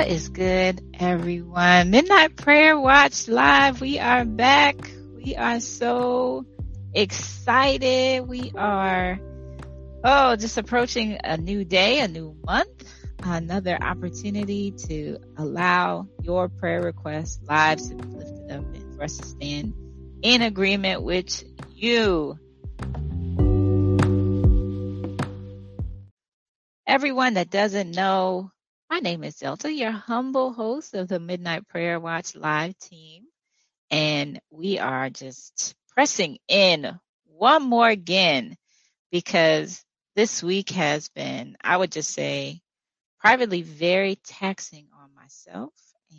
What is good, everyone? Midnight Prayer Watch Live. We are back. We are so excited. We are, just approaching a new day, a new month, another opportunity to allow your prayer requests, lives to be lifted up, and for us to stand in agreement with you. Everyone that doesn't know, my name is Delta, your humble host of the Midnight Prayer Watch Live team. And we are just pressing in one more again because this week has been, I would just say, privately very taxing on myself.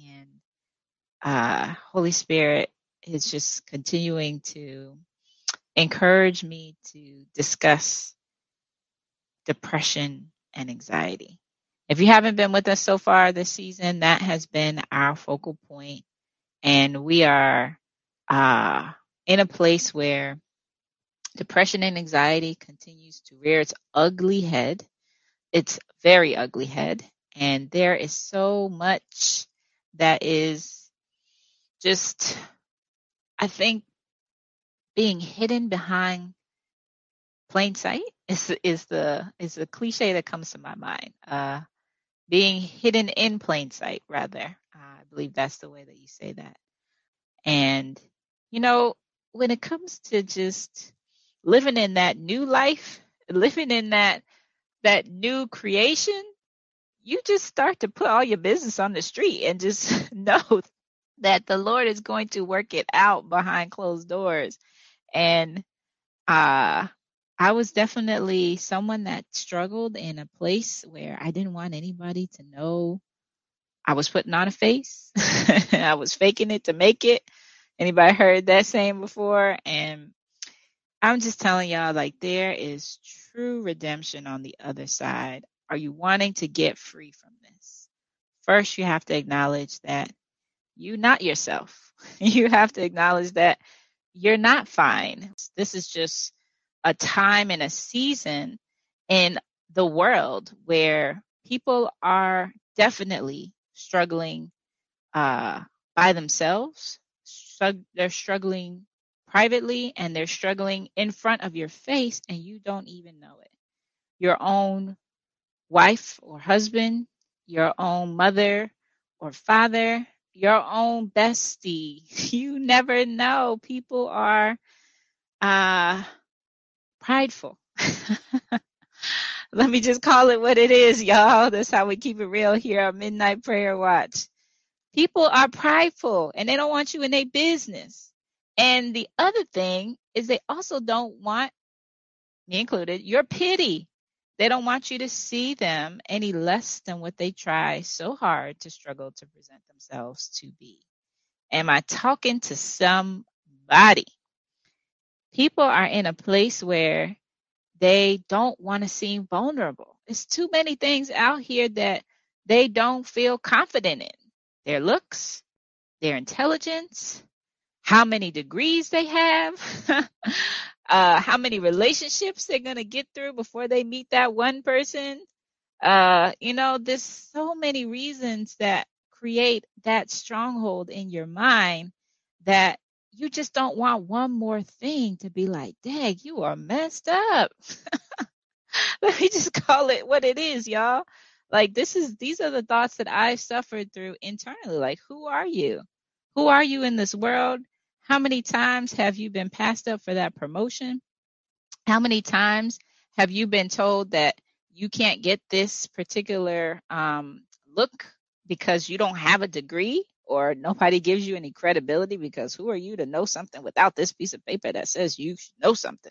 And Holy Spirit is just continuing to encourage me to discuss depression and anxiety. If you haven't been with us so far this season, that has been our focal point. And we are in a place where depression and anxiety continues to rear its ugly head. Its very ugly head. And there is so much that is just, I think, being hidden behind plain sight is the cliche that comes to my mind. Being hidden in plain sight, rather. I believe that's the way that you say that. And, when it comes to just living in that new life, living in that new creation, you just start to put all your business on the street and just know that the Lord is going to work it out behind closed doors. And I was definitely someone that struggled in a place where I didn't want anybody to know I was putting on a face. I was faking it to make it. Anybody heard that saying before? And I'm just telling y'all, like, there is true redemption on the other side. Are you wanting to get free from this? First, you have to acknowledge that you're not yourself. You have to acknowledge that you're not fine. This is just a time and a season in the world where people are definitely struggling by themselves. They're struggling privately, and they're struggling in front of your face, and you don't even know it. Your own wife or husband, your own mother or father, your own bestie. You never know. People are prideful. Let me just call it what it is, y'all. That's how we keep it real here on Midnight Prayer Watch. People are prideful and they don't want you in their business. And the other thing is they also don't want, me included, your pity. They don't want you to see them any less than what they try so hard to struggle to present themselves to be. Am I talking to somebody? People are in a place where they don't want to seem vulnerable. There's too many things out here that they don't feel confident in. Their looks, their intelligence, how many degrees they have, how many relationships they're going to get through before they meet that one person. There's so many reasons that create that stronghold in your mind that you just don't want one more thing to be like, dang, you are messed up. Let me just call it what it is, y'all. Like, these are the thoughts that I've suffered through internally. Like, who are you? Who are you in this world? How many times have you been passed up for that promotion? How many times have you been told that you can't get this particular look because you don't have a degree, or nobody gives you any credibility because who are you to know something without this piece of paper that says you know something?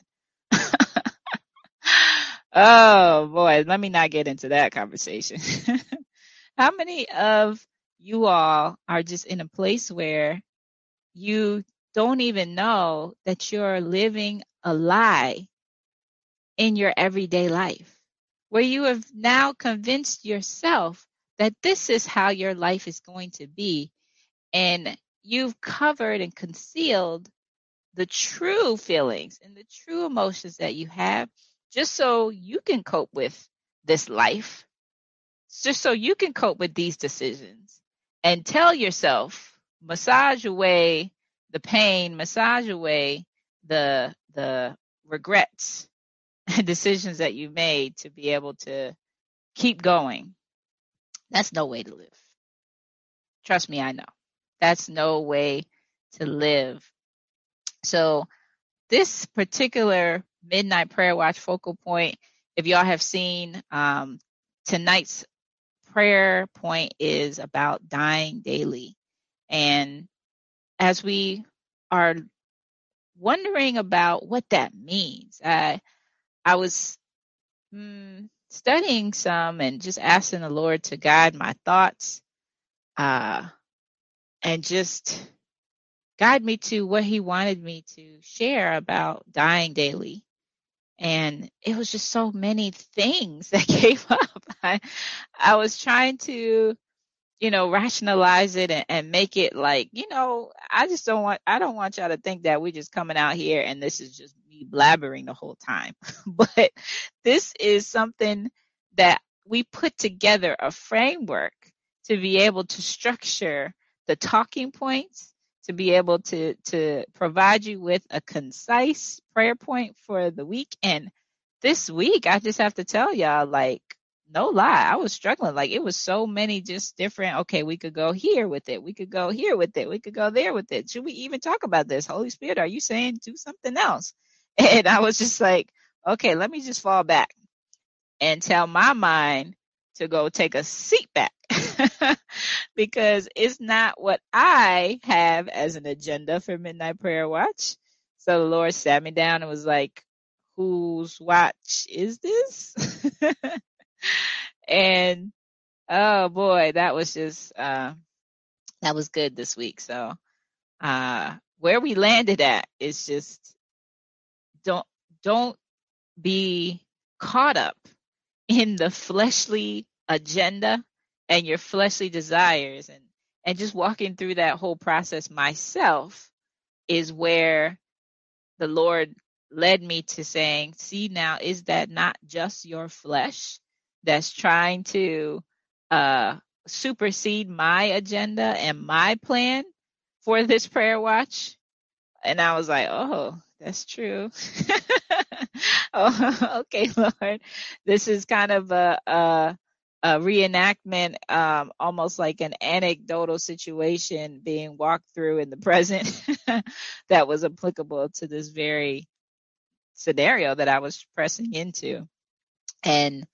Oh boy, let me not get into that conversation. How many of you all are just in a place where you don't even know that you're living a lie in your everyday life, where you have now convinced yourself that this is how your life is going to be, and you've covered and concealed the true feelings and the true emotions that you have just so you can cope with this life, just so you can cope with these decisions and tell yourself, massage away the pain, massage away the regrets and decisions that you made to be able to keep going. That's no way to live. Trust me, I know. That's no way to live. So this particular Midnight Prayer Watch focal point, if y'all have seen, tonight's prayer point is about dying daily. And as we are wondering about what that means, I was studying some and just asking the Lord to guide my thoughts, and just guide me to what he wanted me to share about dying daily. And it was just so many things that came up. I was trying to, rationalize it and make it like, I don't want y'all to think that we're just coming out here and this is just me blabbering the whole time. But this is something that we put together, a framework to be able to structure the talking points, to be able to provide you with a concise prayer point for the week. And this week, I just have to tell y'all, like, no lie, I was struggling. Like, it was so many just different, okay, we could go here with it. We could go here with it. We could go there with it. Should we even talk about this? Holy Spirit, are you saying do something else? And I was just like, okay, let me just fall back and tell my mind to go take a seat back because it's not what I have as an agenda for Midnight Prayer Watch. So the Lord sat me down and was like, whose watch is this? And oh boy, that was just that was good this week. So where we landed at is just don't be caught up in the fleshly agenda and your fleshly desires, and just walking through that whole process myself is where the Lord led me to saying, see, now, is that not just your flesh that's trying to supersede my agenda and my plan for this prayer watch? And I was like, oh, that's true. Oh, okay, Lord. This is kind of a reenactment, almost like an anecdotal situation being walked through in the present that was applicable to this very scenario that I was pressing into. And,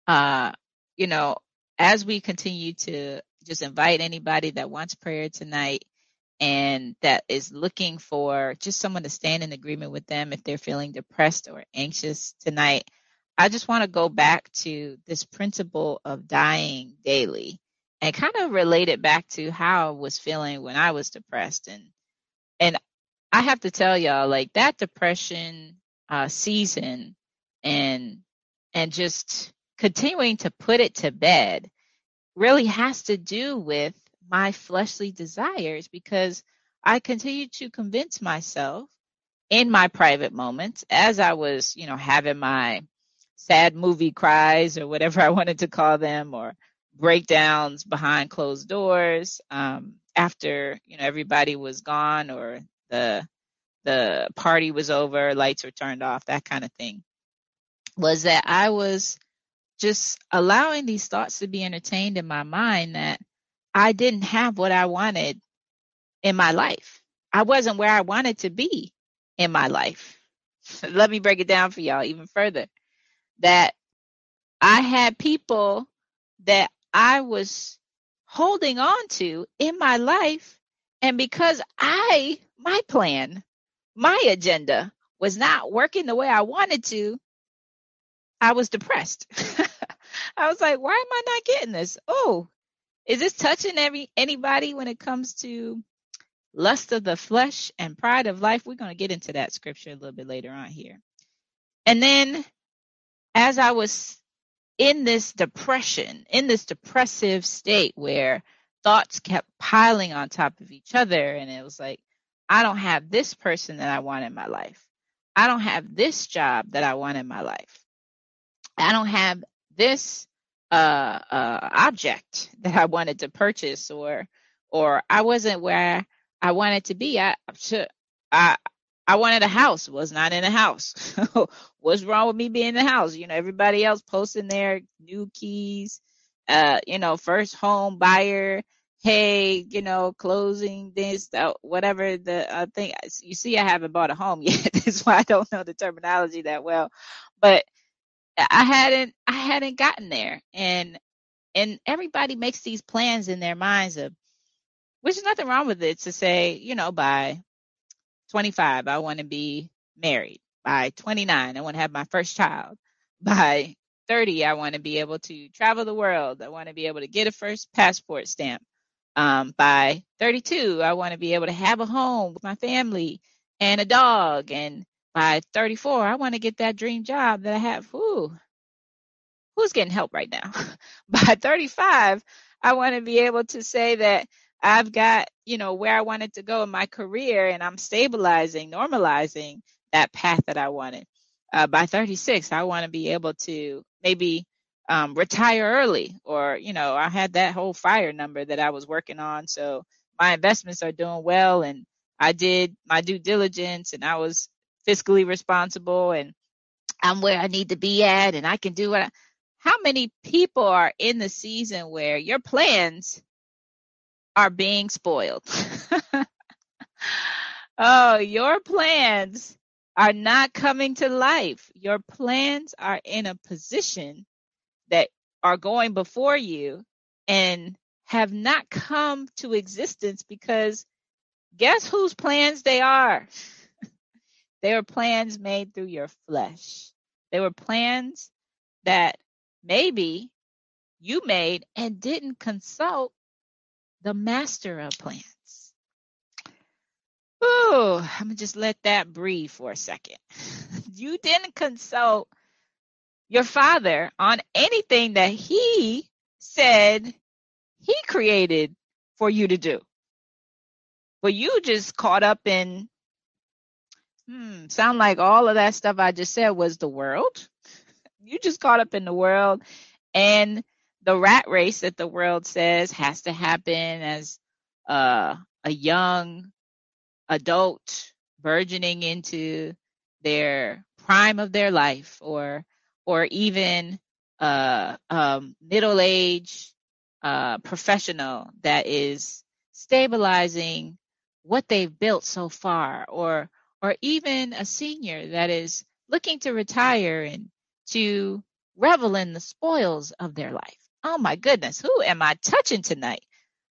as we continue to just invite anybody that wants prayer tonight and that is looking for just someone to stand in agreement with them if they're feeling depressed or anxious tonight, I just want to go back to this principle of dying daily and kind of relate it back to how I was feeling when I was depressed. And I have to tell y'all, like, that depression season and just continuing to put it to bed really has to do with my fleshly desires, because I continued to convince myself in my private moments as I was, having my sad movie cries or whatever I wanted to call them, or breakdowns behind closed doors, after, everybody was gone or the party was over, lights were turned off, that kind of thing, was that I was just allowing these thoughts to be entertained in my mind that I didn't have what I wanted in my life. I wasn't where I wanted to be in my life. Let me break it down for y'all even further. That I had people that I was holding on to in my life, and because my plan, my agenda was not working the way I wanted to, I was depressed. I was like, why am I not getting this? Oh, is this touching anybody when it comes to lust of the flesh and pride of life? We're going to get into that scripture a little bit later on here. And then as I was in this depression, in this depressive state where thoughts kept piling on top of each other, and it was like, I don't have this person that I want in my life. I don't have this job that I want in my life. I don't have this object that I wanted to purchase, or I wasn't where I wanted to be. I I wanted a house, was not in a house. What's wrong with me being in the house? Everybody else posting their new keys, first home buyer. Hey, closing this, whatever the thing. You see, I haven't bought a home yet. That's why I don't know the terminology that well. But I hadn't gotten there, and everybody makes these plans in their minds which is nothing wrong with it, to say, by 25 I want to be married, by 29 I want to have my first child, by 30 I want to be able to travel the world, I want to be able to get a first passport stamp, by 32 I want to be able to have a home with my family and a dog, and by 34 I want to get that dream job that I have. Who's getting help right now? By 35, I want to be able to say that I've got, where I wanted to go in my career, and I'm stabilizing, normalizing that path that I wanted. By 36, I want to be able to maybe retire early, or, I had that whole FIRE number that I was working on. So my investments are doing well, and I did my due diligence, and I was fiscally responsible, and I'm where I need to be at, and I can do what How many people are in the season where your plans are being spoiled? Oh, your plans are not coming to life. Your plans are in a position that are going before you and have not come to existence, because guess whose plans they are? They were plans made through your flesh. They were plans that maybe you made and didn't consult the master of plans. Ooh, I'm going to just let that breathe for a second. You didn't consult your father on anything that he said he created for you to do. But you just caught up in, sound like all of that stuff I just said was the world. You just caught up in the world and the rat race that the world says has to happen as a young adult burgeoning into their prime of their life, or even middle-aged professional that is stabilizing what they've built so far, or even a senior that is looking to retire and to revel in the spoils of their life. Oh my goodness, who am I touching tonight?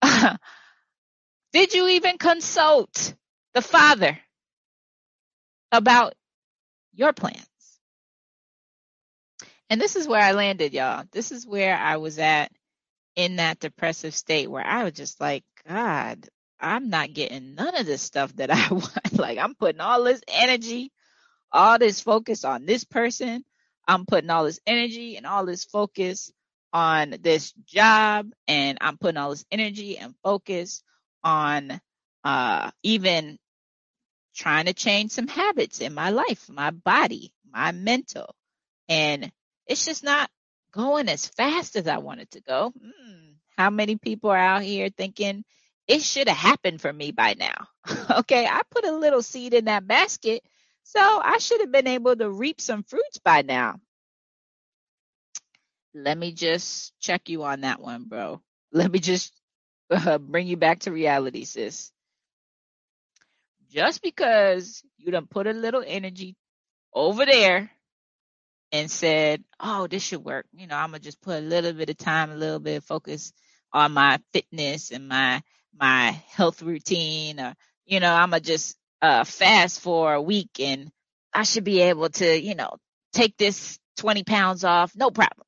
Did you even consult the Father about your plans? And this is where I landed, y'all. This is where I was at in that depressive state, where I was just like, God, I'm not getting none of this stuff that I want. Like, I'm putting all this energy, all this focus on this person. I'm putting all this energy and all this focus on this job, and I'm putting all this energy and focus on even trying to change some habits in my life, my body, my mental. And it's just not going as fast as I want it to go. How many people are out here thinking it should have happened for me by now? Okay, I put a little seed in that basket, so I should have been able to reap some fruits by now. Let me just check you on that one, bro. Let me just bring you back to reality, sis. Just because you done put a little energy over there and said, oh, this should work. I'm going to just put a little bit of time, a little bit of focus on my fitness and my health routine. Or, I'm going to just fast for a week, and I should be able to, take this 20 pounds off. No problem.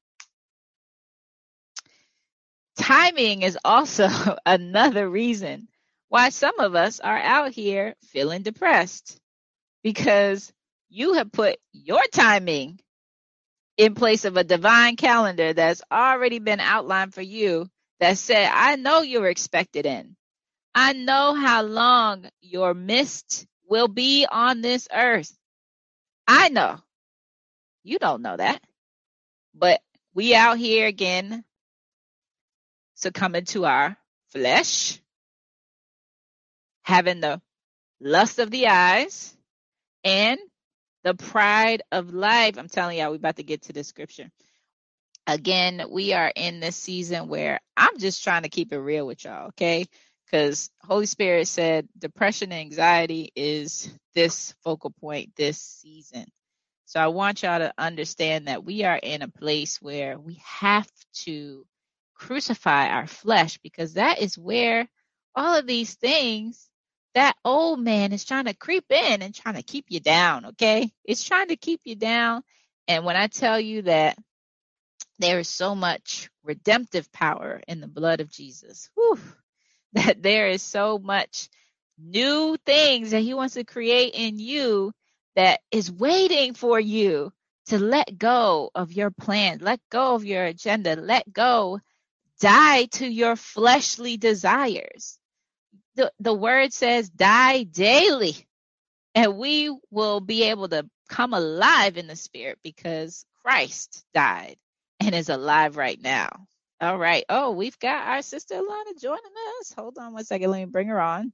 Timing is also another reason why some of us are out here feeling depressed, because you have put your timing in place of a divine calendar that's already been outlined for you, that said, I know you're expected in. I know how long your mist will be on this earth. I know. You don't know that. But we out here again succumbing to our flesh, having the lust of the eyes, and the pride of life. I'm telling y'all, we about to get to the scripture. Again, we are in this season where I'm just trying to keep it real with y'all, okay? Because Holy Spirit said depression and anxiety is this focal point this season. So I want y'all to understand that we are in a place where we have to crucify our flesh, because that is where all of these things, that old man is trying to creep in and trying to keep you down, okay? It's trying to keep you down. And when I tell you that there is so much redemptive power in the blood of Jesus, that there is so much new things that he wants to create in you that is waiting for you to let go of your plan, let go of your agenda, let go, die to your fleshly desires. The word says die daily, and we will be able to come alive in the spirit because Christ died and is alive right now. All right. Oh, we've got our sister Alana joining us. Hold on one second. Let me bring her on.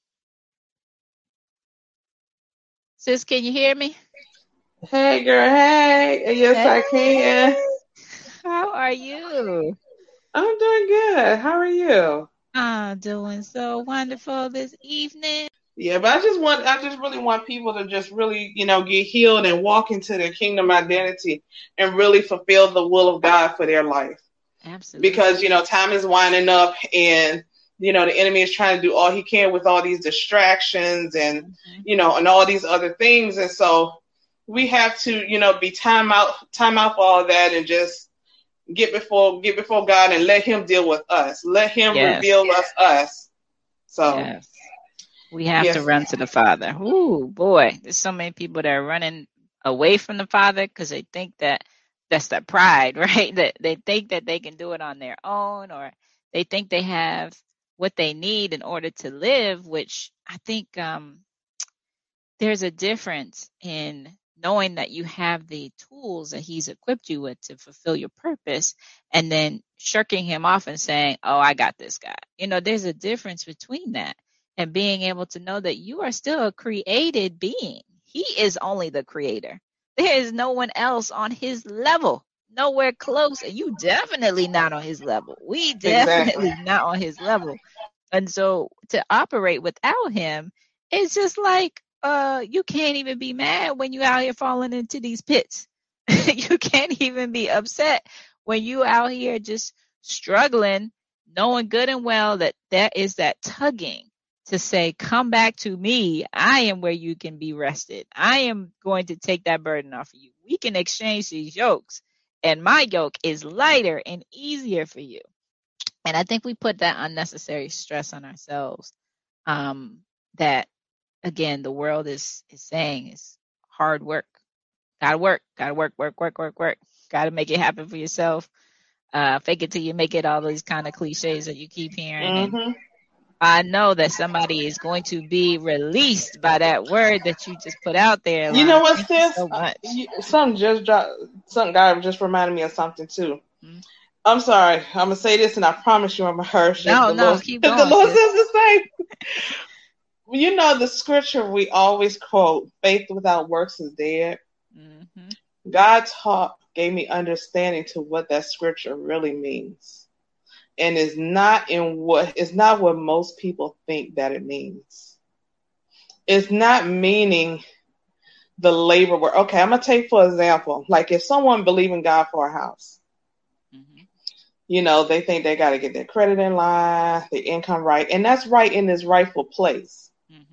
Sis, can you hear me? Hey, girl. Hey. Yes, Hey. I can. How are you? I'm doing good. How are you? I'm doing so wonderful this evening. Yeah, but I just really want people to just really, get healed and walk into their kingdom identity and really fulfill the will of God for their life. Absolutely. Because, time is winding up, and, the enemy is trying to do all he can with all these distractions and, and all these other things. And so we have to, be time out for all of that and just get before God and let him deal with us. Let him reveal us. So yes. We have to run to the Father. Ooh, boy, there's so many people that are running away from the Father because they think that that's their pride, right? That they think that they can do it on their own, or they think they have what they need in order to live, which I think there's a difference in knowing that you have the tools that he's equipped you with to fulfill your purpose, and then shirking him off and saying, oh, I got this guy. There's a difference between that and being able to know that you are still a created being. He is only the creator. There is no one else on his level, nowhere close, and you definitely not on his level. We definitely not on his level. And so to operate without him, it's just like you can't even be mad when you out here falling into these pits. You can't even be upset when you out here just struggling, knowing good and well that there is that tugging to say, come back to me. I am where you can be rested. I am going to take that burden off of you. We can exchange these yokes, and my yoke is lighter and easier for you. And I think we put that unnecessary stress on ourselves, that, again, the world is saying is hard work. Gotta work. Gotta make it happen for yourself. Fake it till you make it, all these kind of cliches that you keep hearing. And I know that somebody is going to be released by that word that you just put out there. You know what, Thank sis? you so much. Something God just reminded me of something too. Mm-hmm. I'm sorry. I'm gonna say this, and I promise you, I'm gonna hush. No, keep going. The Lord says the same. The scripture we always quote: "Faith without works is dead." Mm-hmm. God gave me understanding to what that scripture really means, and it's not what most people think that it means. It's not meaning the labor work. Okay, I'm gonna take for example, like if someone believes in God for a house, they think they got to get their credit in line, their income right, and that's right in its rightful place.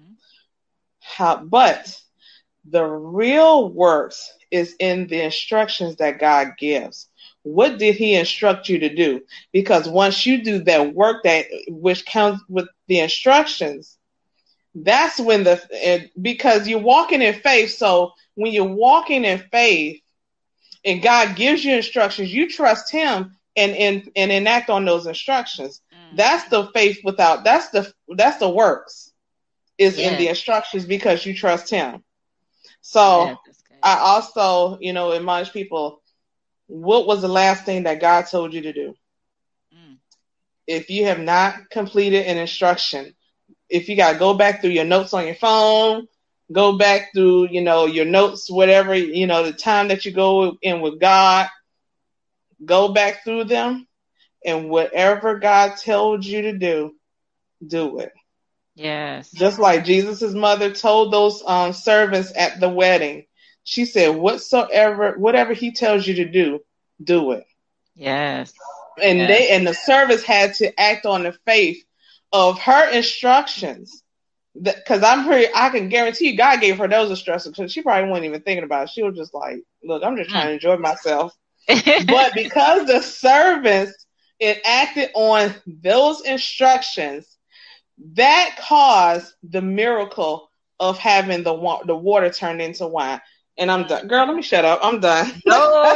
But the real works is in the instructions that God gives. What did he instruct you to do? Because once you do that work which comes with the instructions, that's when because you're walking in faith. So when you're walking in faith and God gives you instructions, you trust him and enact on those instructions. That's the faith that's the works is in the instructions, because you trust him. So I also, admonish people, what was the last thing that God told you to do? Mm. If you have not completed an instruction, if you got to go back through your notes on your phone, go back through, your notes, whatever, the time that you go in with God, go back through them, and whatever God told you to do it. Yes. Just like Jesus' mother told those servants at the wedding, she said, whatever he tells you to do it. Yes. And yes. and the servants had to act on the faith of her instructions. Because I can guarantee you, God gave her those instructions, because she probably wasn't even thinking about it. She was just like, look, I'm just trying to enjoy myself. But because the servants enacted on those instructions, that caused the miracle of having the water turned into wine. And I'm done. Girl, let me shut up. I'm done. No.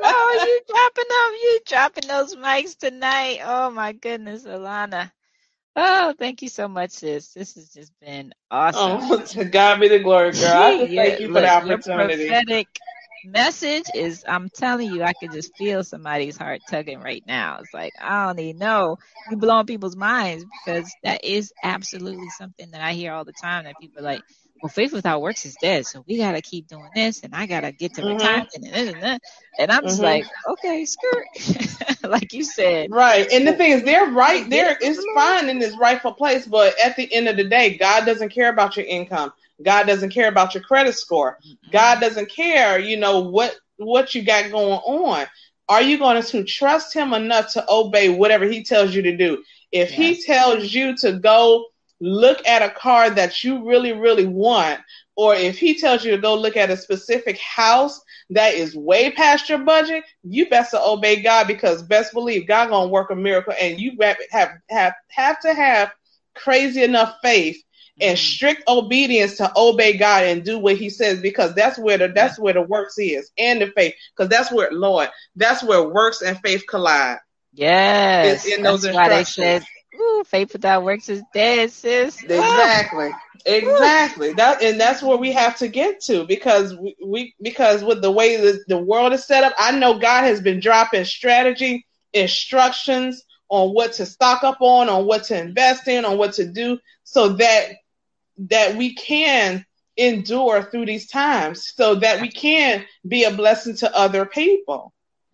You dropping those mics tonight. Oh, my goodness, Alana. Oh, thank you so much, sis. This has just been awesome. Oh, to God be the glory, girl. I just thank you for the opportunity. Your prophetic message is, I'm telling you, I can just feel somebody's heart tugging right now. It's like, I don't even know. You blowing people's minds, because that is absolutely something that I hear all the time, that people are like, well, faith without works is dead, so we got to keep doing this, and I got to get to retirement and this and that. And I'm just like, okay, skirt. Like you said. Right. And the thing is, they're right there. It's fine in its rightful place, but at the end of the day, God doesn't care about your income. God doesn't care about your credit score. God doesn't care, what you got going on. Are you going to trust him enough to obey whatever he tells you to do? If he tells you to go look at a car that you really, really want, or if he tells you to go look at a specific house that is way past your budget, you best to obey God, because best believe God gonna work a miracle, and you have to have crazy enough faith and strict obedience to obey God and do what he says, because that's where the works is, and the faith, because that's where works and faith collide. Yes. In those that's why instructions. they said, faith without works is dead, sis. Exactly. Exactly. That's where we have to get to, because because with the way the world is set up, I know God has been dropping strategy, instructions on what to stock up on what to invest in, on what to do, so that we can endure through these times, so that we can be a blessing to other people,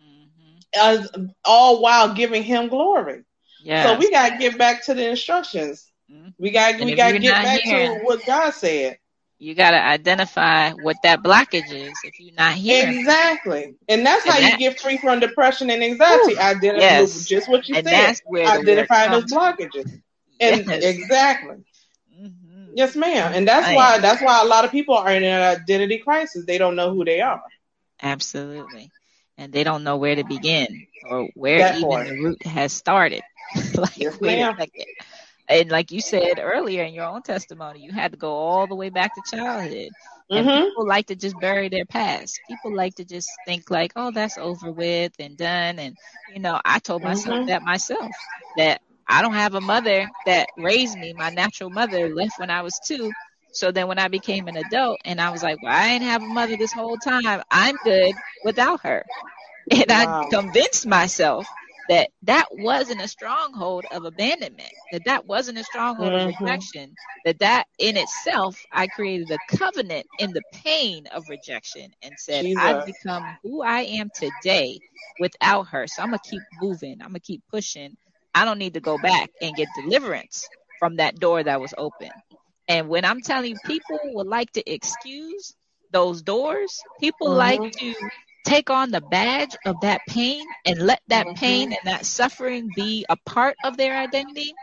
all while giving him glory. Yes. So we got to get back to the instructions. We got to get back to what God said. You got to identify what that blockage is if you're not hearing. Exactly. And that's how you get free from depression and anxiety. Identify just what you said. That's where identify those blockages. And exactly. Yes, ma'am. And that's why a lot of people are in an identity crisis. They don't know who they are. Absolutely. And they don't know where to begin, or where the root has started. Yes, ma'am. And like you said earlier in your own testimony, you had to go all the way back to childhood. And people like to just bury their past. People like to just think like, oh, that's over with and done. And, I told myself that I don't have a mother that raised me. My natural mother left when I was 2. So then when I became an adult, and I was like, well, I ain't have a mother this whole time. I'm good without her. And I convinced myself that wasn't a stronghold of abandonment, that wasn't a stronghold of rejection, that in itself, I created a covenant in the pain of rejection, and said, I've become who I am today without her. So I'm going to keep moving. I'm going to keep pushing. I don't need to go back and get deliverance from that door that was open. And when I'm telling you, people would like to excuse those doors. People like to take on the badge of that pain and let that pain and that suffering be a part of their identity.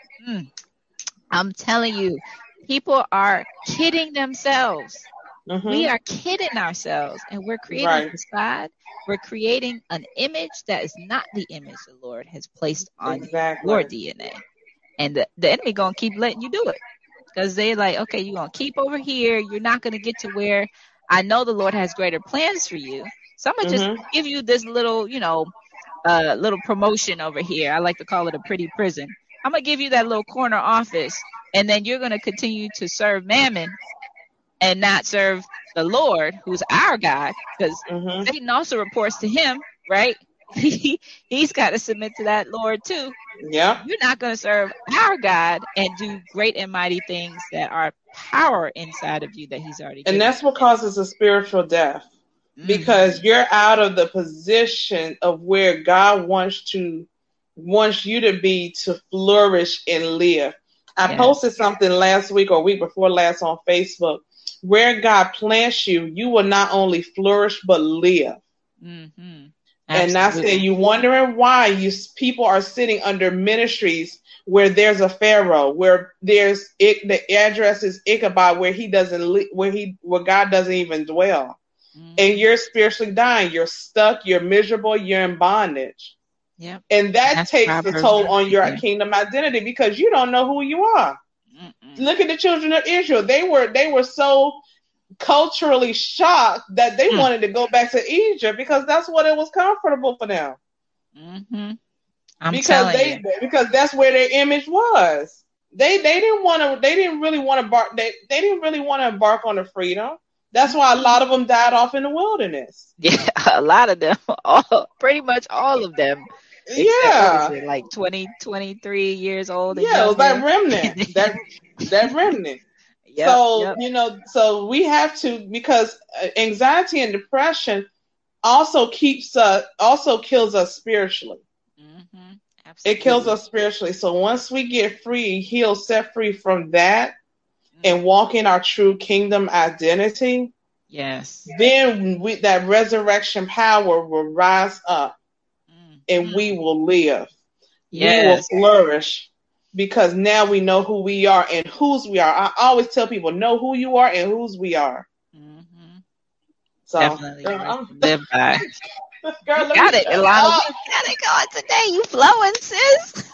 I'm telling you, people are kidding themselves. We are kidding ourselves, and we're creating a facade. We're creating an image that is not the image the Lord has placed on your DNA. And the enemy going to keep letting you do it, because they're like, okay, you're going to keep over here. You're not going to get to where I know the Lord has greater plans for you. So I'm going to just give you this little, little promotion over here. I like to call it a pretty prison. I'm going to give you that little corner office, and then you're going to continue to serve Mammon and not serve the Lord, who's our God, because Satan also reports to him, right? He's got to submit to that Lord too. Yeah. You're not going to serve our God and do great and mighty things that are power inside of you that he's already And given that's what causes a spiritual death. you. Because you're out of the position of where God wants you to be to flourish and live. I posted something last week or week before last on Facebook. Where God plants you, you will not only flourish but live. Mm-hmm. And I said, you wondering why people are sitting under ministries where there's a Pharaoh, where there's the address is Ichabod, where he doesn't where God doesn't even dwell. Mm-hmm. And you're spiritually dying. You're stuck. You're miserable. You're in bondage. Yep. And that takes the toll on your kingdom identity because you don't know who you are. Mm-mm. Look at the children of Israel. They were so culturally shocked that they wanted to go back to Egypt because that's what it was comfortable for them. Mm-hmm. Because that's where their image was. They didn't really want to embark on the freedom. That's why a lot of them died off in the wilderness. Yeah, a lot of them, pretty much all of them. Except, like 20, 23 years old. Yeah, it was that remnant. that remnant. So we have to, because anxiety and depression also kills us spiritually. Mm-hmm. It kills us spiritually. So once we get free, healed, set free from that, and walk in our true kingdom identity, yes, then that resurrection power will rise up, and we will live. Yes. We will flourish because now we know who we are and whose we are. I always tell people, know who you are and whose we are. Mm-hmm. So definitely live by. Girl, you got it, Ilana. We got it going today. You flowing, sis.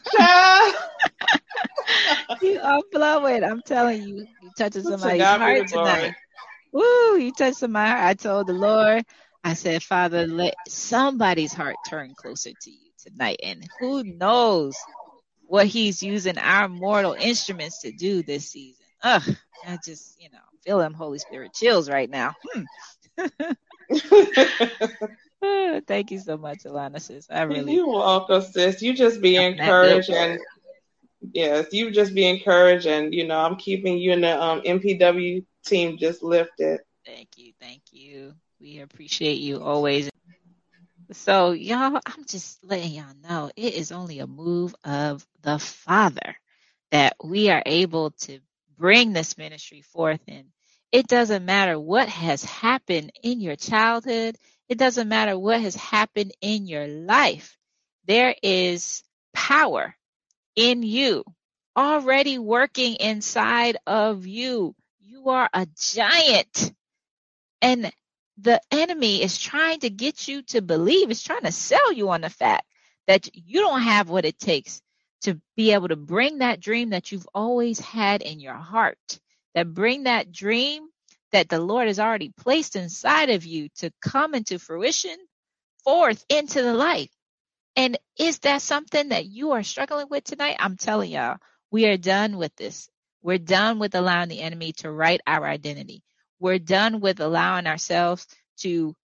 You are flowing. I'm telling you, you touching somebody's heart tonight. Woo, you touched somebody's heart. I told the Lord, I said, Father, let somebody's heart turn closer to you tonight. And who knows what he's using our mortal instruments to do this season. I just, feel them Holy Spirit chills right now. Thank you so much, Ilana, sis. You're welcome, sis. You just be encouraged, and yes, you just be encouraged, and I'm keeping you and the MPW team just lifted. Thank you. We appreciate you always. So, y'all, I'm just letting y'all know it is only a move of the Father that we are able to bring this ministry forth in. It doesn't matter what has happened in your childhood. It doesn't matter what has happened in your life. There is power in you already working inside of you. You are a giant. And the enemy is trying to get you to believe, is trying to sell you on the fact that you don't have what it takes to be able to bring that dream that you've always had in your heart, that bring that dream that the Lord has already placed inside of you to come into fruition forth into the light. And is that something that you are struggling with tonight? I'm telling y'all, we are done with this. We're done with allowing the enemy to write our identity. We're done with allowing ourselves to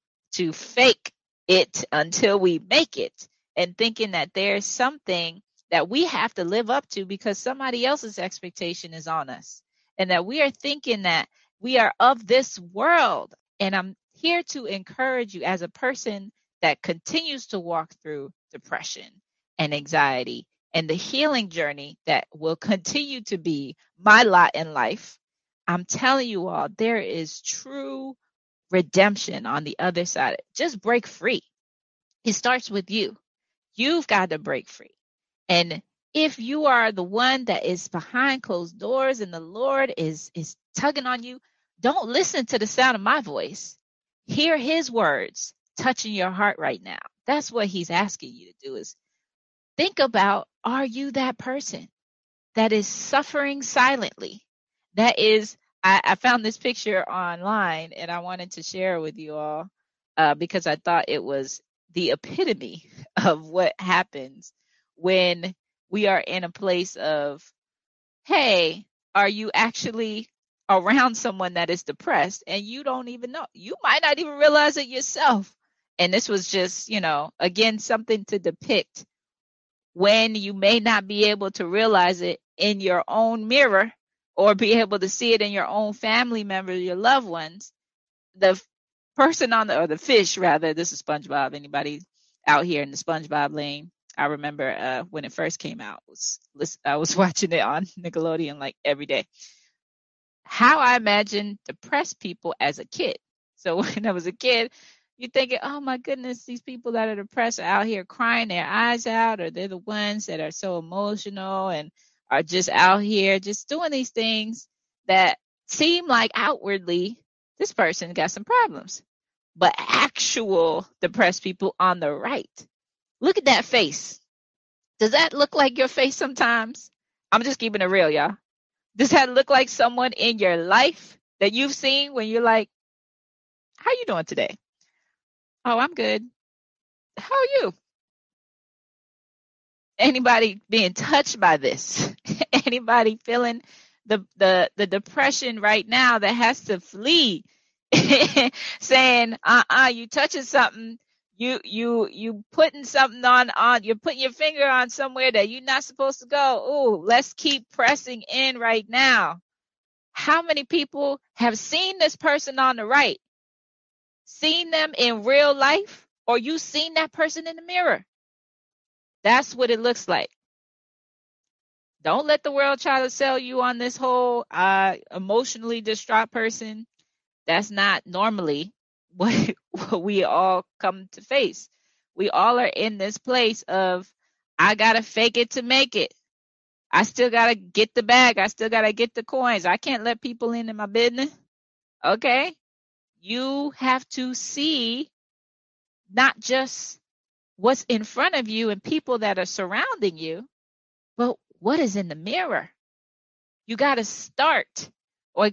fake it until we make it and thinking that there's something that we have to live up to because somebody else's expectation is on us, and that we are thinking that we are of this world. And I'm here to encourage you as a person that continues to walk through depression and anxiety and the healing journey that will continue to be my lot in life. I'm telling you all, there is true redemption on the other side. Just break free. It starts with you. You've got to break free. And if you are the one that is behind closed doors and the Lord is tugging on you, don't listen to the sound of my voice. Hear his words touching your heart right now. That's what he's asking you to do, is think about, are you that person that is suffering silently? That is, I found this picture online and I wanted to share it with you all because I thought it was the epitome of what happens when we are in a place of, hey, are you actually around someone that is depressed and you don't even know? You might not even realize it yourself. And this was just, again, something to depict when you may not be able to realize it in your own mirror or be able to see it in your own family members, your loved ones. The person or the fish rather, this is SpongeBob, anybody out here in the SpongeBob lane, I remember when it first came out, I was watching it on Nickelodeon like every day. How I imagine depressed people as a kid. So when I was a kid, you're thinking, oh my goodness, these people that are depressed are out here crying their eyes out, or they're the ones that are so emotional and are just out here just doing these things that seem like outwardly this person got some problems. But actual depressed people on the right, look at that face. Does that look like your face sometimes? I'm just keeping it real, y'all. Does that look like someone in your life that you've seen when you're like, how you doing today? Oh, I'm good. How are you? Anybody being touched by this? Anybody feeling the depression right now that has to flee? Saying, you touching something, you putting something on, you're putting your finger on somewhere that you're not supposed to go. Oh, let's keep pressing in right now. How many people have seen this person on the right, seen them in real life, or you seen that person in the mirror? That's what it looks like. Don't let the world try to sell you on this whole emotionally distraught person. That's not normally what we all come to face. We all are in this place of, I got to fake it to make it. I still got to get the bag. I still got to get the coins. I can't let people into my business. Okay? You have to see not just what's in front of you and people that are surrounding you, but what is in the mirror. You got to start, like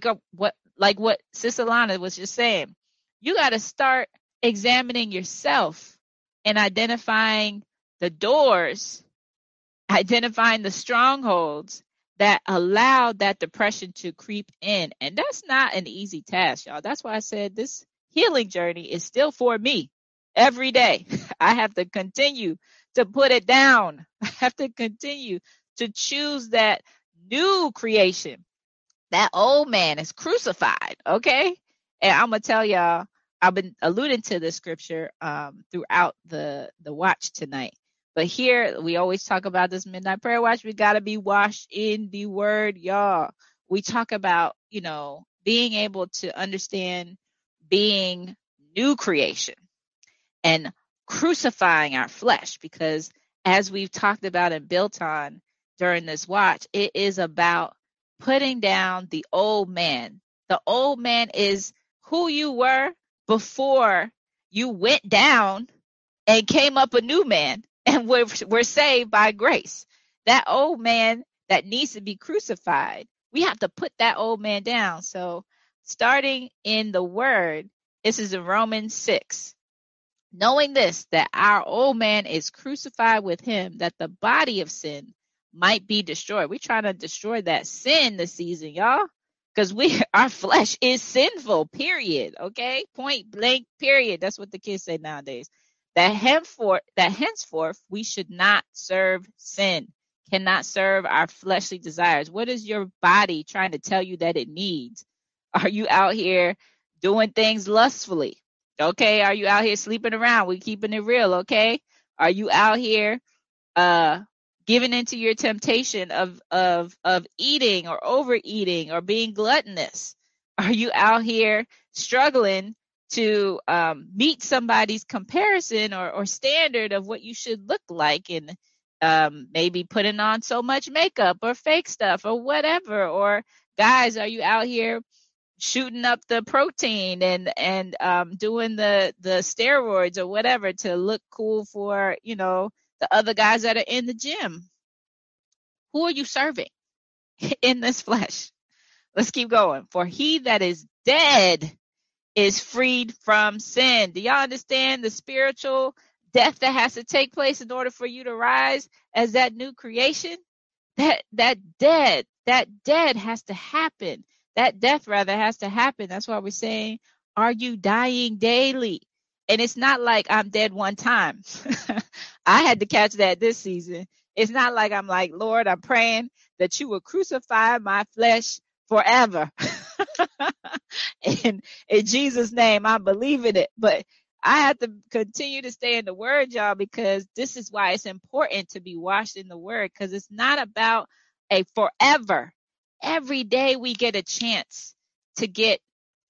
what Sis Alana was just saying. You got to start examining yourself and identifying the doors, identifying the strongholds that allow that depression to creep in. And that's not an easy task, y'all. That's why I said this healing journey is still for me every day. I have to continue to put it down. I have to continue to choose that new creation. That old man is crucified, okay? And I'm going to tell y'all, I've been alluding to this scripture throughout the watch tonight. But here, we always talk about this midnight prayer watch. We got to be washed in the word, y'all. We talk about, being able to understand being new creation and crucifying our flesh, because as we've talked about and built on during this watch, it is about putting down the old man. The old man is who you were before you went down and came up a new man, and we're saved by grace. That old man that needs to be crucified, we have to put that old man down. So starting in the word, this is in Romans 6. Knowing this, that our old man is crucified with him, that the body of sin might be destroyed. We're trying to destroy that sin this season, y'all, because our flesh is sinful, period. Okay, point blank, period. That's what the kids say nowadays. That henceforth we should not serve sin, cannot serve our fleshly desires. What is your body trying to tell you that it needs? Are you out here doing things lustfully? Okay, are you out here sleeping around? We're keeping it real, okay? Are you out here giving into your temptation of eating or overeating or being gluttonous? Are you out here struggling to meet somebody's comparison or standard of what you should look like, and maybe putting on so much makeup or fake stuff or whatever? Or guys, are you out here shooting up the protein and doing the steroids or whatever to look cool for, the other guys that are in the gym? Who are you serving in this flesh? Let's keep going. For he that is dead is freed from sin. Do y'all understand the spiritual death that has to take place in order for you to rise as that new creation? That dead has to happen. That death rather has to happen. That's why we're saying, are you dying daily? And it's not like I'm dead one time. I had to catch that this season. It's not like I'm like, Lord, I'm praying that you will crucify my flesh forever. And in Jesus' name, I'm believing it. But I have to continue to stay in the word, y'all, because this is why it's important to be washed in the word, because it's not about a forever. Every day we get a chance to get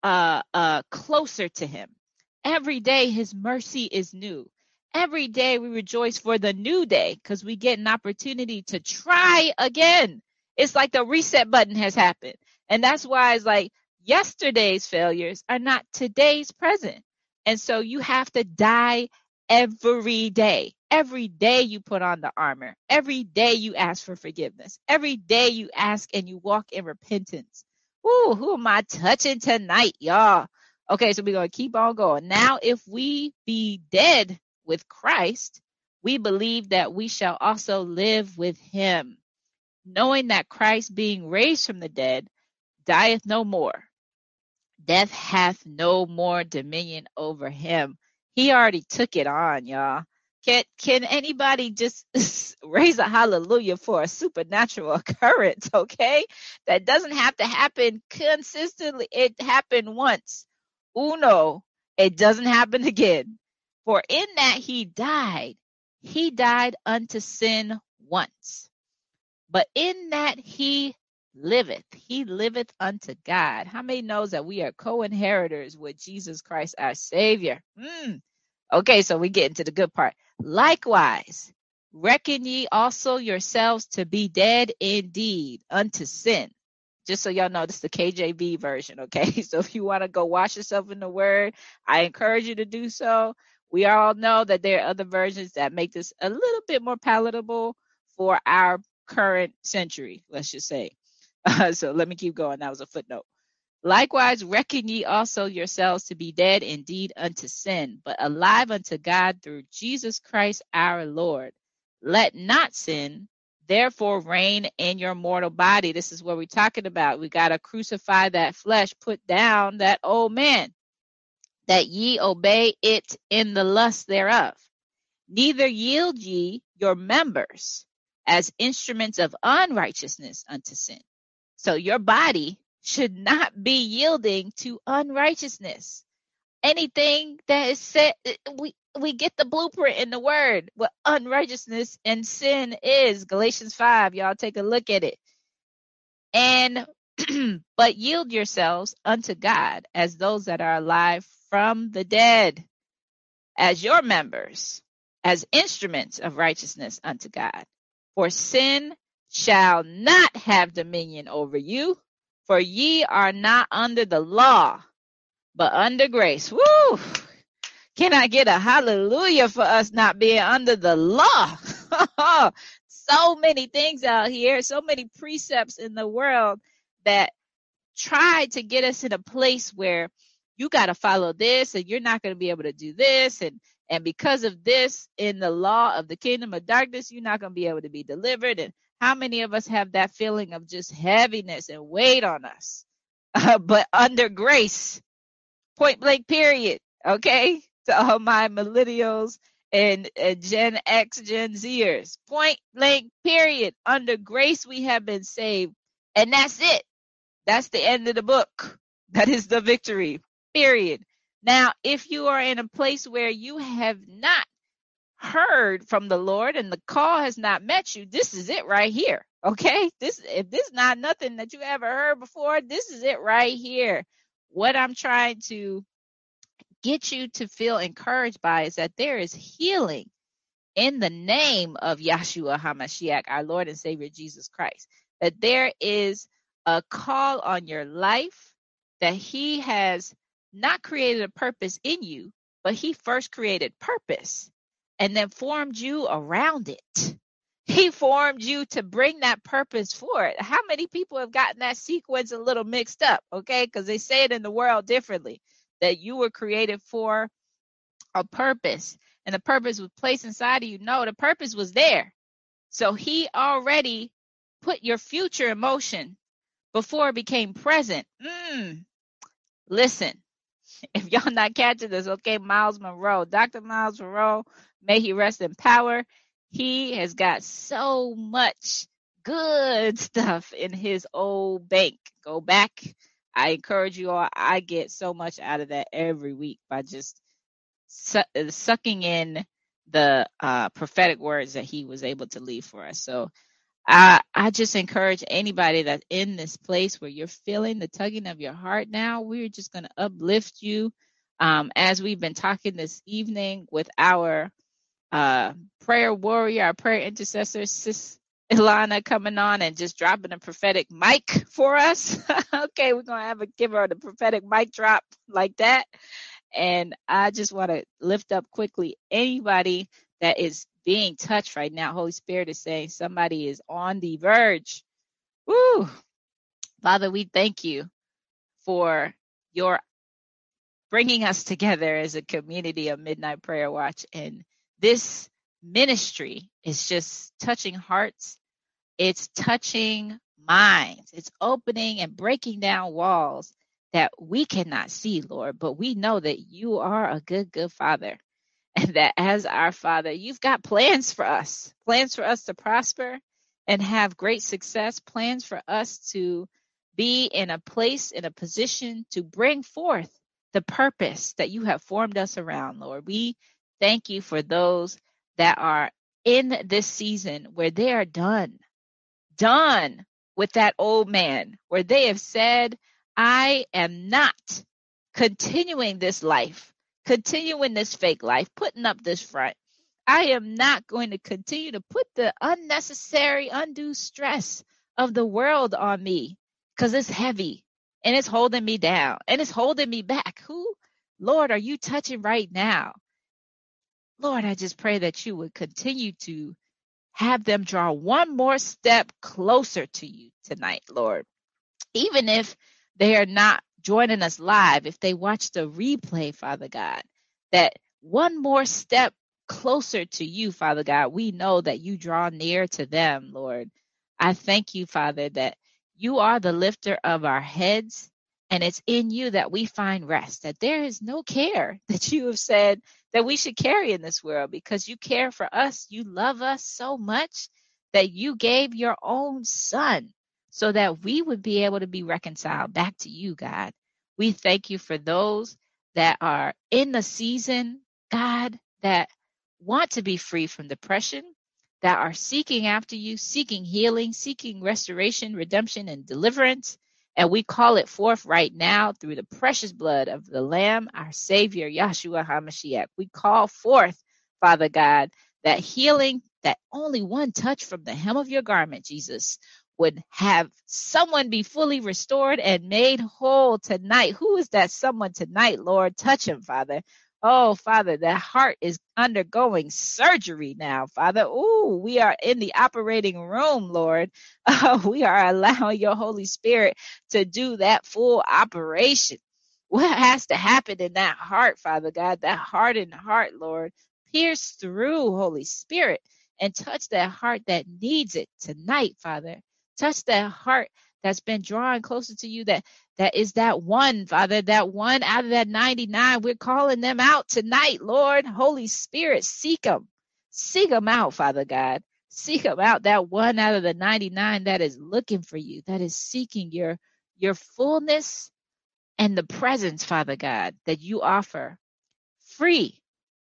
closer to him. Every day his mercy is new. Every day we rejoice for the new day because we get an opportunity to try again. It's like the reset button has happened. And that's why it's like yesterday's failures are not today's present. And so you have to die every day. Every day you put on the armor. Every day you ask for forgiveness. Every day you ask and you walk in repentance. Ooh, who am I touching tonight, y'all? Okay, so we're going to keep on going. Now, if we be dead with Christ, we believe that we shall also live with him, knowing that Christ, being raised from the dead, dieth no more. Death hath no more dominion over him. He already took it on, y'all. Can anybody just raise a hallelujah for a supernatural occurrence, okay? That doesn't have to happen consistently. It happened once. Uno, it doesn't happen again. For in that he died unto sin once. But in that he liveth unto God. How many knows that we are co-inheritors with Jesus Christ, our Savior? Okay, so we get into the good part. Likewise, reckon ye also yourselves to be dead indeed unto sin. Just so y'all know, this is the KJV version, okay? So if you want to go wash yourself in the word, I encourage you to do so. We all know that there are other versions that make this a little bit more palatable for our current century, let's just say. So let me keep going. That was a footnote. Likewise, reckon ye also yourselves to be dead indeed unto sin, but alive unto God through Jesus Christ our Lord. Let not sin therefore reign in your mortal body. This is what we're talking about. We got to crucify that flesh, put down that old man, that ye obey it in the lust thereof. Neither yield ye your members as instruments of unrighteousness unto sin. So your body should not be yielding to unrighteousness. Anything that is said, we get the blueprint in the word, what unrighteousness and sin is. Galatians 5, y'all take a look at it. And but yield yourselves unto God as those that are alive from the dead, as your members, as instruments of righteousness unto God. For sin shall not have dominion over you, for ye are not under the law, but under grace. Woo! Can I get a hallelujah for us not being under the law? So many things out here, so many precepts in the world that try to get us in a place where you got to follow this and you're not going to be able to do this. And because of this, in the law of the kingdom of darkness, you're not going to be able to be delivered. And how many of us have that feeling of just heaviness and weight on us? But under grace, point blank, period. Okay? To all my millennials and Gen X, Gen Zers. Point blank, period. Under grace, we have been saved. And that's it. That's the end of the book. That is the victory, period. Now, if you are in a place where you have not heard from the Lord and the call has not met you, this is it right here. Okay? If this is not nothing that you ever heard before, this is it right here. What I'm trying to get you to feel encouraged by is that there is healing in the name of Yahshua HaMashiach, our Lord and Savior Jesus Christ. That there is a call on your life, that he has not created a purpose in you, but he first created purpose and then formed you around it. He formed you to bring that purpose forward. How many people have gotten that sequence a little mixed up, okay? Because they say it in the world differently, that you were created for a purpose and the purpose was placed inside of you. No, the purpose was there. So he already put your future in motion before it became present. Listen, If y'all not catching this, okay, Miles Monroe, Dr. Miles Monroe, may he rest in power. He has got so much good stuff in his old bank. Go back. I encourage you all. I get so much out of that every week by just sucking in the prophetic words that he was able to leave for us. So I just encourage anybody that's in this place where you're feeling the tugging of your heart now, we're just going to uplift you as we've been talking this evening with our prayer warrior, our prayer intercessor, Sis Ilana, coming on and just dropping a prophetic mic for us. Okay, we're going to give her the prophetic mic drop like that. And I just want to lift up quickly anybody that is being touched right now. Holy Spirit is saying somebody is on the verge. Woo! Father, we thank you for your bringing us together as a community of Midnight Prayer Watch. And this ministry is just touching hearts. It's touching minds. It's opening and breaking down walls that we cannot see, Lord, but we know that you are a good, good Father. And that as our Father, you've got plans for us to prosper and have great success, plans for us to be in a place, in a position to bring forth the purpose that you have formed us around, Lord. We thank you for those that are in this season where they are done with that old man, where they have said, I am not continuing this life, continuing this fake life, putting up this front. I am not going to continue to put the unnecessary, undue stress of the world on me because it's heavy and it's holding me down and it's holding me back. Who, Lord, are you touching right now? Lord, I just pray that you would continue to have them draw one more step closer to you tonight, Lord. Even if they are not joining us live, if they watch the replay, Father God, that one more step closer to you, Father God, we know that you draw near to them, Lord. I thank you, Father, that you are the lifter of our heads, and it's in you that we find rest, that there is no care that you have said that we should carry in this world because you care for us. You love us so much that you gave your own son so that we would be able to be reconciled back to you, God. We thank you for those that are in the season, God, that want to be free from depression, that are seeking after you, seeking healing, seeking restoration, redemption, and deliverance. And we call it forth right now through the precious blood of the Lamb, our Savior, Yahshua HaMashiach. We call forth, Father God, that healing, that only one touch from the hem of your garment, Jesus, would have someone be fully restored and made whole tonight. Who is that someone tonight, Lord? Touch him, Father. Oh, Father, that heart is undergoing surgery now, Father. Ooh, we are in the operating room, Lord. We are allowing your Holy Spirit to do that full operation. What has to happen in that heart, Father God, that hardened heart, Lord? Pierce through, Holy Spirit, and touch that heart that needs it tonight, Father. Touch that heart that's been drawing closer to you, that is that one, Father, that one out of that 99. We're calling them out tonight, Lord. Holy Spirit, seek them. Seek them out, Father God. Seek them out, that one out of the 99 that is looking for you, that is seeking your fullness and the presence, Father God, that you offer free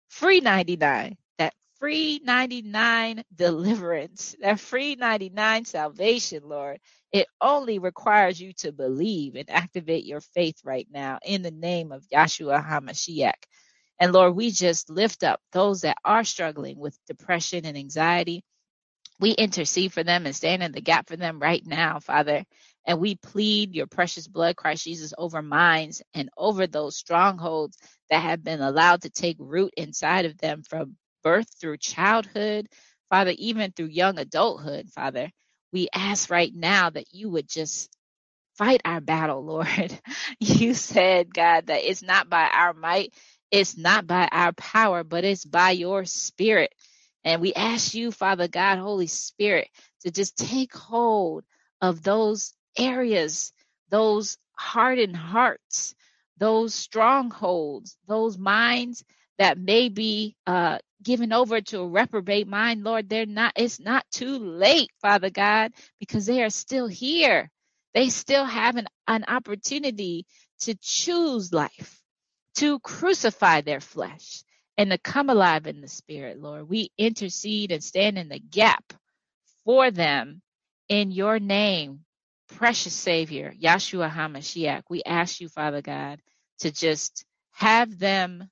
99, that free 99 deliverance, that free 99 salvation, Lord. It only requires you to believe and activate your faith right now in the name of Yahshua HaMashiach. And Lord, we just lift up those that are struggling with depression and anxiety. We intercede for them and stand in the gap for them right now, Father. And we plead your precious blood, Christ Jesus, over minds and over those strongholds that have been allowed to take root inside of them from birth through childhood, Father, even through young adulthood, Father. We ask right now that you would just fight our battle, Lord. You said, God, that it's not by our might, it's not by our power, but it's by your spirit. And we ask you, Father God, Holy Spirit, to just take hold of those areas, those hardened hearts, those strongholds, those minds that may be given over to a reprobate mind, Lord, it's not too late, Father God, because they are still here. They still have an opportunity to choose life, to crucify their flesh, and to come alive in the Spirit, Lord. We intercede and stand in the gap for them in your name, precious Savior, Yahshua HaMashiach. We ask you, Father God, to just have them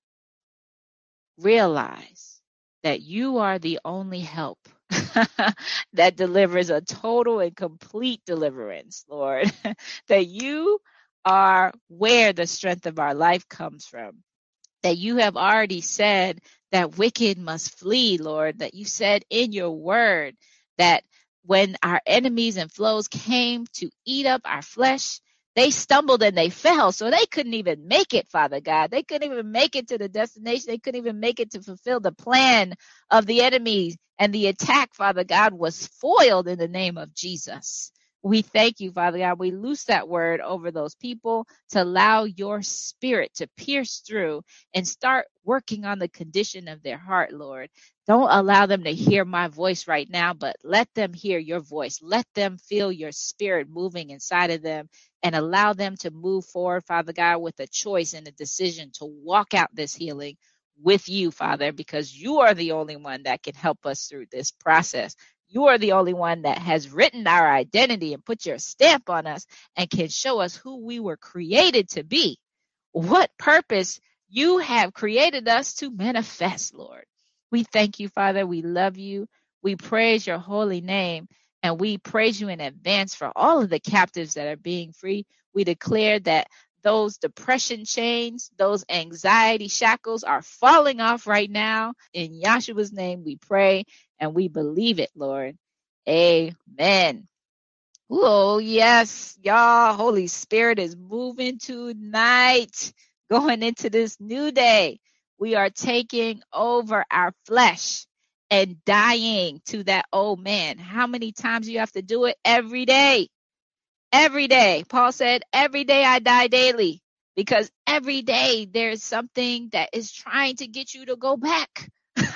realize that you are the only help that delivers a total and complete deliverance, Lord. That you are where the strength of our life comes from. That you have already said that wicked must flee, Lord. That you said in your word that when our enemies and foes came to eat up our flesh, they stumbled and they fell. So they couldn't even make it, Father God. They couldn't even make it to the destination. They couldn't even make it to fulfill the plan of the enemies. And the attack, Father God, was foiled in the name of Jesus. We thank you, Father God. We loose that word over those people to allow your spirit to pierce through and start working on the condition of their heart, Lord. Don't allow them to hear my voice right now, but let them hear your voice. Let them feel your spirit moving inside of them and allow them to move forward, Father God, with a choice and a decision to walk out this healing with you, Father, because you are the only one that can help us through this process. You are the only one that has written our identity and put your stamp on us and can show us who we were created to be, what purpose you have created us to manifest, Lord. We thank you, Father. We love you. We praise your holy name, and we praise you in advance for all of the captives that are being free. We declare that those depression chains, those anxiety shackles are falling off right now. In Yahshua's name we pray and we believe it, Lord. Amen. Oh, yes, y'all. Holy Spirit is moving tonight. Going into this new day, we are taking over our flesh and dying to that old man. How many times do you have to do it? Every day. Every day. Paul said, every day I die daily, because every day there's something that is trying to get you to go back.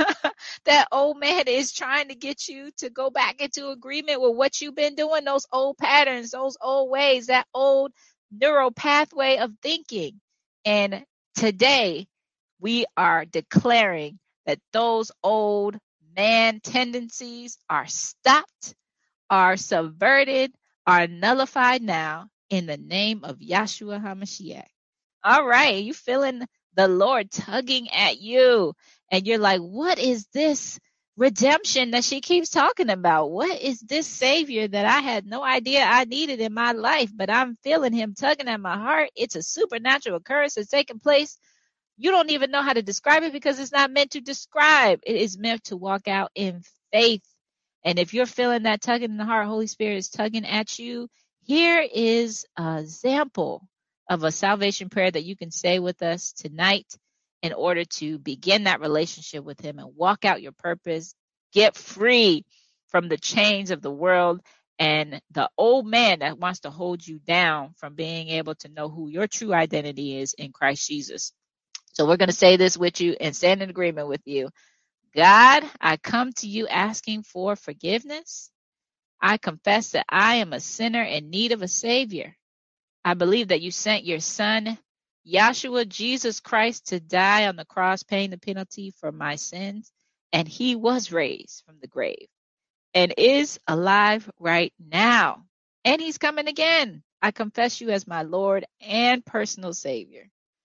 That old man is trying to get you to go back into agreement with what you've been doing, those old patterns, those old ways, that old neural pathway of thinking. And today we are declaring that those old man tendencies are stopped, are subverted, are nullified now in the name of Yahshua HaMashiach. All right, you feeling the Lord tugging at you, and you're like, what is this redemption that she keeps talking about? What is this Savior that I had no idea I needed in my life, but I'm feeling him tugging at my heart? It's a supernatural occurrence that's taking place. You don't even know how to describe it because it's not meant to describe. It is meant to walk out in faith. And if you're feeling that tugging in the heart, Holy Spirit is tugging at you, here is an example of a salvation prayer that you can say with us tonight in order to begin that relationship with him and walk out your purpose, get free from the chains of the world and the old man that wants to hold you down from being able to know who your true identity is in Christ Jesus. So we're going to say this with you and stand in agreement with you. God, I come to you asking for forgiveness. I confess that I am a sinner in need of a Savior. I believe that you sent your Son, Yahshua Jesus Christ, to die on the cross, paying the penalty for my sins, and he was raised from the grave and is alive right now. And he's coming again. I confess you as my Lord and personal Savior.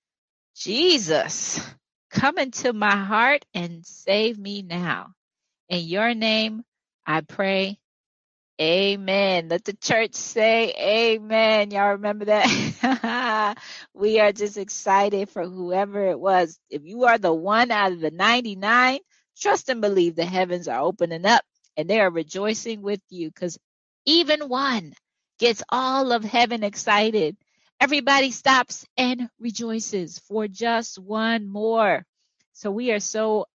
Jesus, come into my heart and save me now. In your name, I pray. Amen. Let the church say amen. Y'all remember that? We are just excited for whoever it was. If you are the one out of the 99, trust and believe the heavens are opening up and they are rejoicing with you, because even one gets all of heaven excited. Everybody stops and rejoices for just one more. So we are so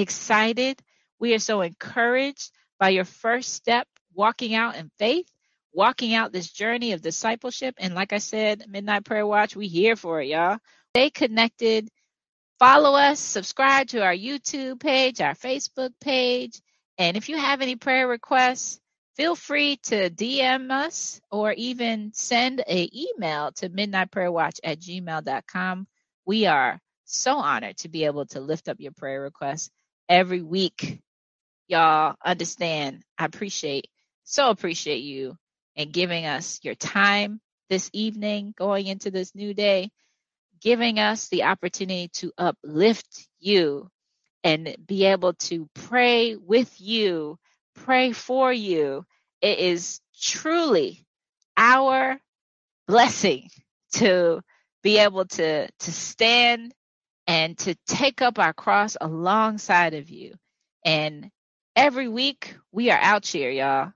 excited. We are so encouraged by your first step walking out in faith. walking out this journey of discipleship. And like I said, Midnight Prayer Watch, we here for it, y'all. Stay connected. Follow us, subscribe to our YouTube page, our Facebook page. And if you have any prayer requests, feel free to DM us or even send an email to midnightprayerwatch@gmail.com. We are so honored to be able to lift up your prayer requests every week. Y'all understand, I appreciate you and giving us your time this evening going into this new day, giving us the opportunity to uplift you and be able to pray with you, pray for you. It is truly our blessing to be able to stand and to take up our cross alongside of you. And every week we are out here, y'all.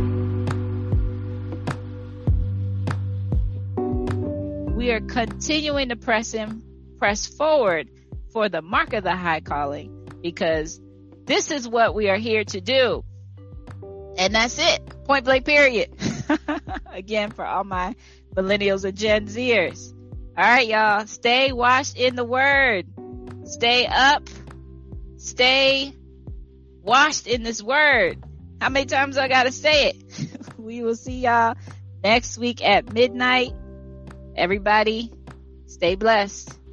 We are continuing to press forward for the mark of the high calling, because this is what we are here to do. And that's it. Point blank, period. Again, for all my millennials and Gen Zers. All right, y'all. Stay washed in the word. Stay up. Stay washed in this word. How many times I gotta say it? We will see y'all next week at midnight. Everybody, stay blessed.